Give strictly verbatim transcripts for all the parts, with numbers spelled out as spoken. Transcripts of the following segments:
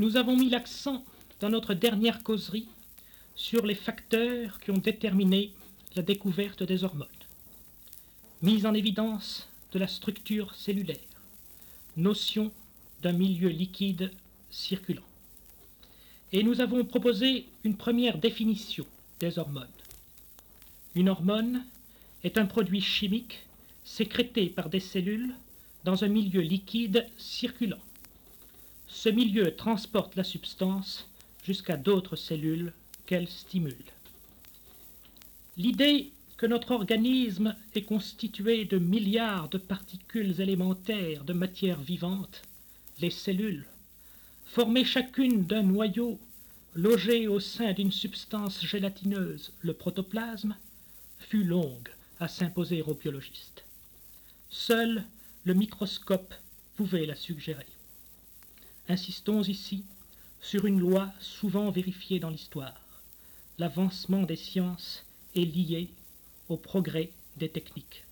Nous avons mis l'accent dans notre dernière causerie sur les facteurs qui ont déterminé la découverte des hormones. Mise en évidence de la structure cellulaire, notion d'un milieu liquide circulant. Et nous avons proposé une première définition des hormones. Une hormone est un produit chimique sécrété par des cellules dans un milieu liquide circulant. Ce milieu transporte la substance jusqu'à d'autres cellules qu'elle stimule. L'idée que notre organisme est constitué de milliards de particules élémentaires de matière vivante, les cellules, formées chacune d'un noyau logé au sein d'une substance gélatineuse, le protoplasme, fut longue à s'imposer aux biologistes. Seul le microscope pouvait la suggérer. Insistons ici sur une loi souvent vérifiée dans l'histoire. L'avancement des sciences est lié au progrès des techniques.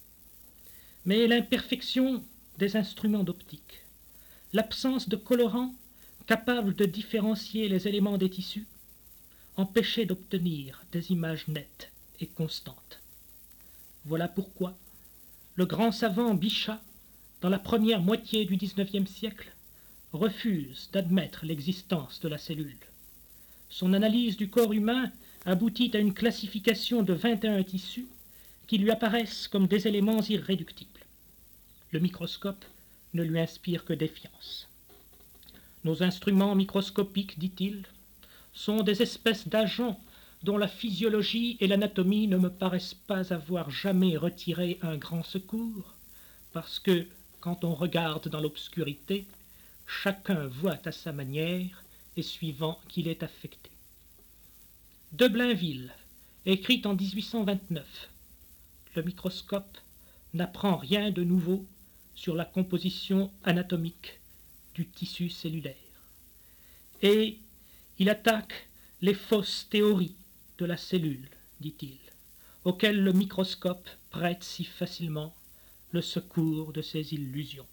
Mais l'imperfection des instruments d'optique, l'absence de colorants capables de différencier les éléments des tissus, empêchaient d'obtenir des images nettes et constantes. Voilà pourquoi le grand savant Bichat, dans la première moitié du dix-neuvième siècle, refuse d'admettre l'existence de la cellule. Son analyse du corps humain aboutit à une classification de vingt et un tissus qui lui apparaissent comme des éléments irréductibles. Le microscope ne lui inspire que défiance. Nos instruments microscopiques, dit-il, sont des espèces d'agents dont la physiologie et l'anatomie ne me paraissent pas avoir jamais retiré un grand secours, parce que, quand on regarde dans l'obscurité, chacun voit à sa manière et suivant qu'il est affecté. De Blainville, écrit en dix-huit cent vingt-neuf, le microscope n'apprend rien de nouveau sur la composition anatomique du tissu cellulaire. Et il attaque les fausses théories de la cellule, dit-il, auxquelles le microscope prête si facilement le secours de ses illusions.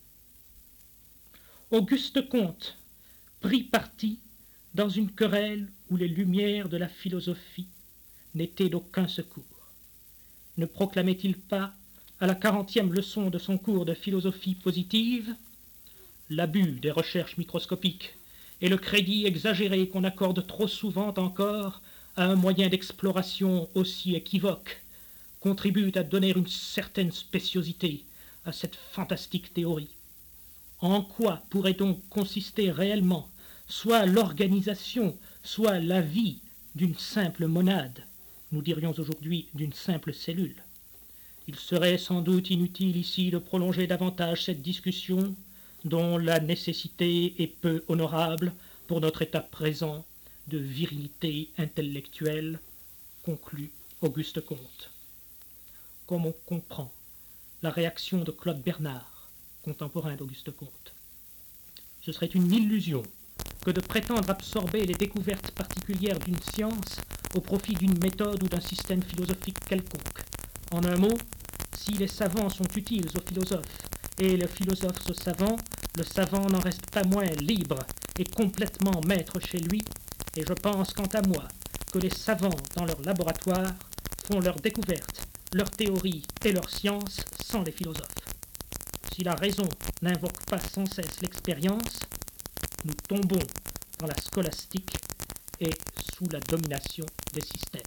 Auguste Comte prit parti dans une querelle où les lumières de la philosophie n'étaient d'aucun secours. Ne proclamait-il pas, à la quarantième leçon de son cours de philosophie positive, l'abus des recherches microscopiques et le crédit exagéré qu'on accorde trop souvent encore à un moyen d'exploration aussi équivoque contribuent à donner une certaine spéciosité à cette fantastique théorie. En quoi pourrait donc consister réellement soit l'organisation, soit la vie d'une simple monade, nous dirions aujourd'hui d'une simple cellule? Il serait sans doute inutile ici de prolonger davantage cette discussion, dont la nécessité est peu honorable pour notre état présent de virilité intellectuelle, conclut Auguste Comte. Comme on comprend la réaction de Claude Bernard, contemporain d'Auguste Comte, ce serait une illusion que de prétendre absorber les découvertes particulières d'une science au profit d'une méthode ou d'un système philosophique quelconque. En un mot, si les savants sont utiles aux philosophes et les philosophes aux savants, le savant n'en reste pas moins libre et complètement maître chez lui, et je pense quant à moi que les savants dans leur laboratoire font leurs découvertes, leurs théories et leurs sciences sans les philosophes. Si la raison n'invoque pas sans cesse l'expérience, nous tombons dans la scolastique et sous la domination des systèmes.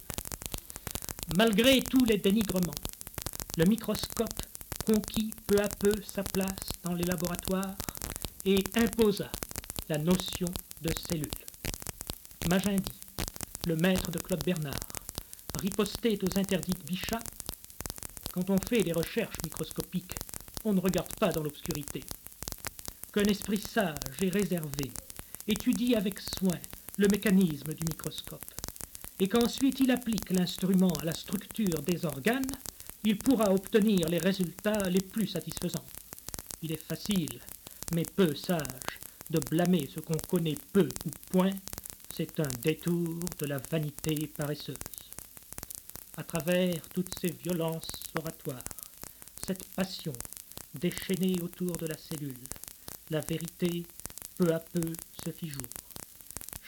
Malgré tous les dénigrements, le microscope conquit peu à peu sa place dans les laboratoires et imposa la notion de cellule. Magendie, le maître de Claude Bernard, ripostait aux interdits de Bichat. Quand on fait des recherches microscopiques, on ne regarde pas dans l'obscurité. Qu'un esprit sage et réservé étudie avec soin le mécanisme du microscope, et qu'ensuite il applique l'instrument à la structure des organes, il pourra obtenir les résultats les plus satisfaisants. Il est facile, mais peu sage, de blâmer ce qu'on connaît peu ou point. C'est un détour de la vanité paresseuse. À travers toutes ces violences oratoires, cette passion déchaînée autour de la cellule, la vérité peu à peu se fit jour.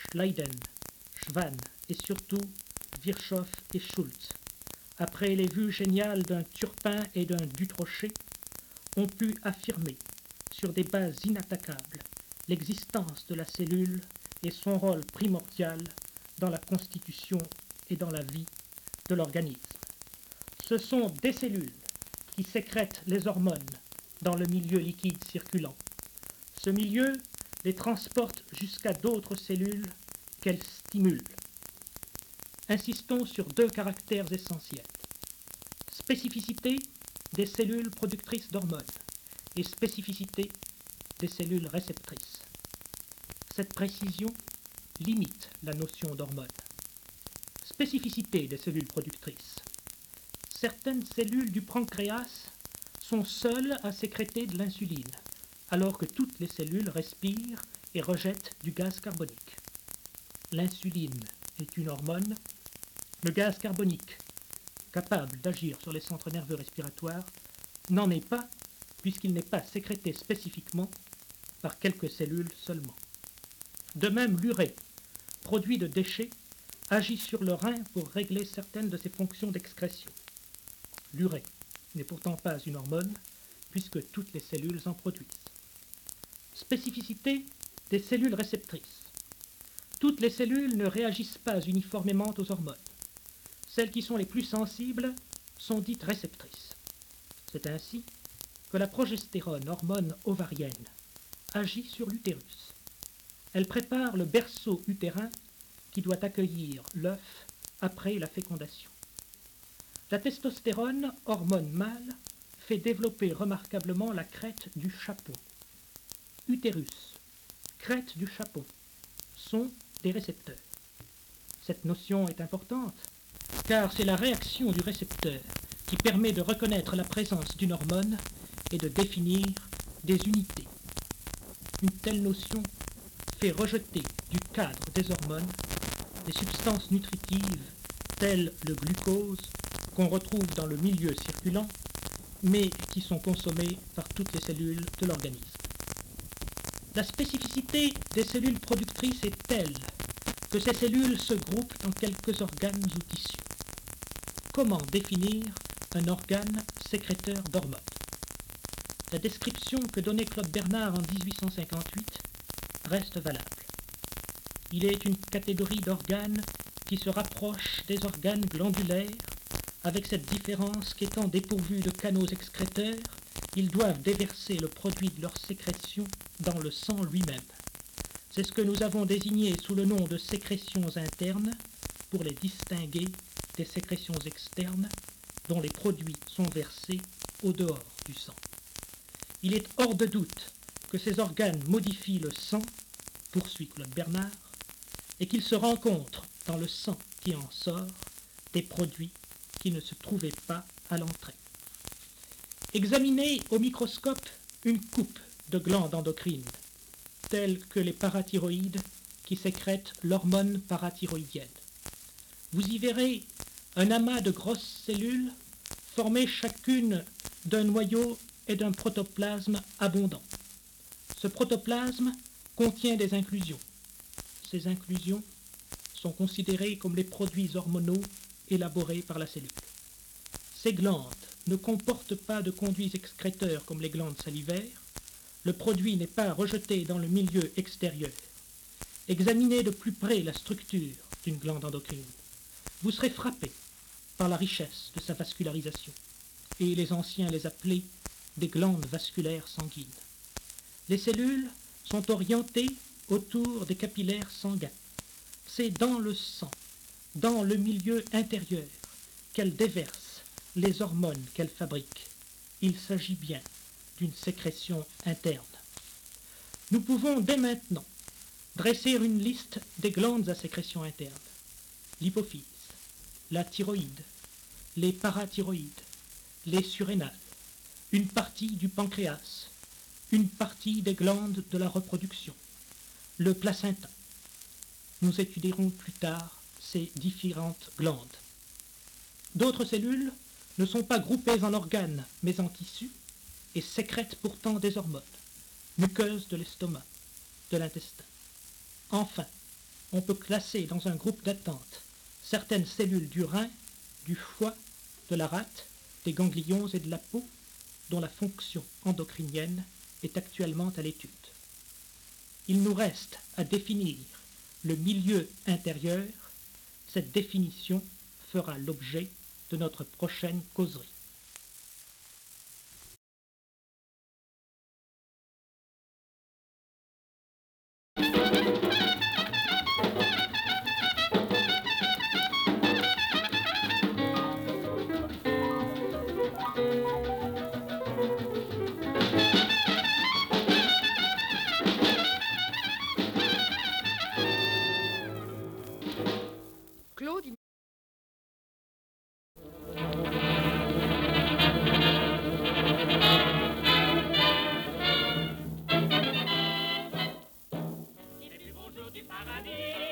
Leiden, Schwann et surtout Virchow et Schultz, après les vues géniales d'un Turpin et d'un Dutrochet, ont pu affirmer, sur des bases inattaquables, l'existence de la cellule et son rôle primordial dans la constitution et dans la vie de l'organisme. Ce sont des cellules qui sécrètent les hormones dans le milieu liquide circulant. Ce milieu les transporte jusqu'à d'autres cellules qu'elles stimulent. Insistons sur deux caractères essentiels. Spécificité des cellules productrices d'hormones et spécificité des cellules réceptrices. Cette précision limite la notion d'hormone. Spécificité des cellules productrices. Certaines cellules du pancréas sont seules à sécréter de l'insuline, alors que toutes les cellules respirent et rejettent du gaz carbonique. L'insuline est une hormone. Le gaz carbonique, capable d'agir sur les centres nerveux respiratoires, n'en est pas, puisqu'il n'est pas sécrété spécifiquement par quelques cellules seulement. De même, l'urée, produit de déchets, agit sur le rein pour régler certaines de ses fonctions d'excrétion. L'urée n'est pourtant pas une hormone, puisque toutes les cellules en produisent. Spécificité des cellules réceptrices. Toutes les cellules ne réagissent pas uniformément aux hormones. Celles qui sont les plus sensibles sont dites réceptrices. C'est ainsi que la progestérone, hormone ovarienne, agit sur l'utérus. Elle prépare le berceau utérin qui doit accueillir l'œuf après la fécondation. La testostérone, hormone mâle, fait développer remarquablement la crête du chapon. Utérus, crête du chapon, sont des récepteurs. Cette notion est importante, car c'est la réaction du récepteur qui permet de reconnaître la présence d'une hormone et de définir des unités. Une telle notion fait rejeter du cadre des hormones des substances nutritives telles le glucose qu'on retrouve dans le milieu circulant, mais qui sont consommées par toutes les cellules de l'organisme. La spécificité des cellules productrices est telle que ces cellules se groupent dans quelques organes ou tissus. Comment définir un organe sécréteur d'hormones? La description que donnait Claude Bernard en dix-huit cent cinquante-huit reste valable. Il est une catégorie d'organes qui se rapproche des organes glandulaires, avec cette différence qu'étant dépourvus de canaux excréteurs, ils doivent déverser le produit de leur sécrétion dans le sang lui-même. C'est ce que nous avons désigné sous le nom de sécrétions internes pour les distinguer des sécrétions externes dont les produits sont versés au dehors du sang. Il est hors de doute que ces organes modifient le sang, poursuit Claude Bernard, et qu'il se rencontre dans le sang qui en sort des produits qui ne se trouvaient pas à l'entrée. Examinez au microscope une coupe de glandes endocrines, telles que les parathyroïdes qui sécrètent l'hormone parathyroïdienne. Vous y verrez un amas de grosses cellules formées chacune d'un noyau et d'un protoplasme abondant. Ce protoplasme contient des inclusions. Ces inclusions sont considérées comme les produits hormonaux élaborés par la cellule. Ces glandes ne comportent pas de conduits excréteurs comme les glandes salivaires. Le produit n'est pas rejeté dans le milieu extérieur. Examinez de plus près la structure d'une glande endocrine. Vous serez frappé par la richesse de sa vascularisation, et les anciens les appelaient des glandes vasculaires sanguines. Les cellules sont orientées autour des capillaires sanguins. C'est dans le sang, dans le milieu intérieur, qu'elles déversent les hormones qu'elles fabriquent. Il s'agit bien d'une sécrétion interne. Nous pouvons dès maintenant dresser une liste des glandes à sécrétion interne. L'hypophyse, la thyroïde, les parathyroïdes, les surrénales, une partie du pancréas, une partie des glandes de la reproduction, le placenta. Nous étudierons plus tard ces différentes glandes. D'autres cellules ne sont pas groupées en organes, mais en tissus, et sécrètent pourtant des hormones, muqueuses de l'estomac, de l'intestin. Enfin, on peut classer dans un groupe d'attente certaines cellules du rein, du foie, de la rate, des ganglions et de la peau, dont la fonction endocrinienne est actuellement à l'étude. Il nous reste à définir le milieu intérieur. Cette définition fera l'objet de notre prochaine causerie. Claude, Les plus beaux jours du paradis.